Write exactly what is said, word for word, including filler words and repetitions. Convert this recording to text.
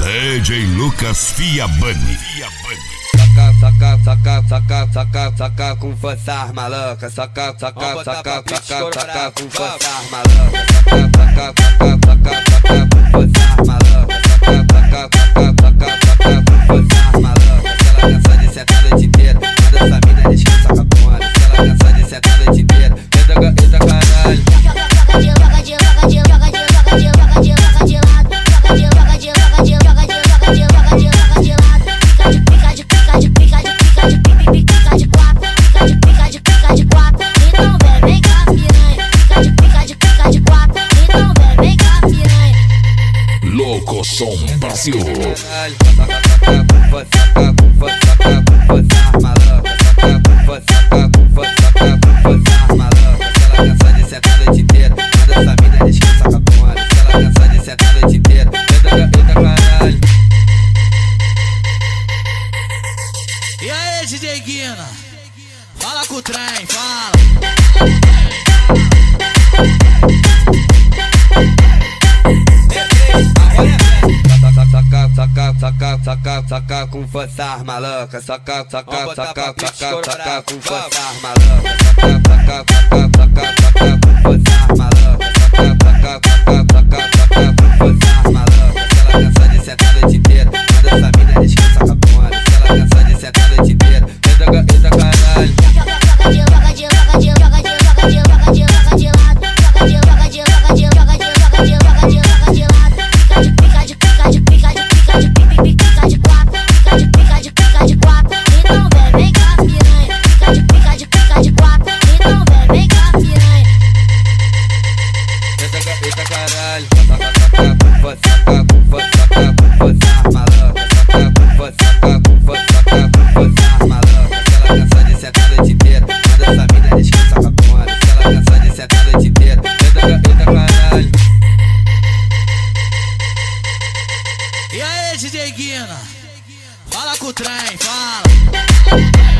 D J Lucas Fiabani. Saca, saca, saca, saca, saca, saca com força maluca. Saca, saca, saca, saca, saca com força maluca. Saca, saca, saca, saca com força maluca. Saca, saca, saca, saca com força maluca. Se ela cansa de sentar a noite inteira, manda essa mina descansa com a cona. Se ela cansa de sentar a noite inteira, eita, eita caralho. Joga de, joga de, joga de, joga de, joga de, joga de, joga de lado. Joga de, joga de, joga de, joga de, joga de, joga de, joga de lado. Pica de, pica de, pica de, pica de, pica de, pica de quatro. Pica de, pica de, pica de quatro. Então vem, vem cá piranha. Pica de, pica de, pica de quatro. Então vem, vem cá piranha. Louco Som Brasil. Saca, saca com força, saca com força, saca com força maluca. Saca com força, saca com força, saca com força maluca. Se ela cansa de sentar a noite inteira, manda essa mina descansa com a cona. Se ela cansa de sentar a noite inteira, eita, eita caralho. E aí, D J Guina? Fala com o trem, fala. Saca, saca, saca, saca, saca com força maluca. Saca, saca, saca, saca, saca com força maluca. Saca, saca, saca, saca com força maluca. Saca, saca, saca, saca com força maluca. Se ela cansa de sentar a noite inteira, manda essa mina descansa com a cona. Se ela cansa de sentar a noite inteira, eita, eita caralho. Joga de, joga de, joga de, joga de, joga de, joga de, joga de lado. Joga de, joga de, joga de, joga de, joga de, joga de, joga de lado. Pica de, pica de, pica de, pica de, pica de, pica de quatro. Pica de, pica de, pica de quatro. Então vem, vem cá piranha. Pica de, pica de, pica de quatro. Então vem, vem cá piranha. Eita, eita caralho. Saca com força, saca com força, saca com força maluca. Saca com força, saca com força, saca com força maluca. Se ela cansa de sentar a noite inteira, manda essa mina descansa com a cona. Se ela cansa de sentar a noite inteira, eita, eita caralho. E aí, D J Guina? Fala com o trem, fala.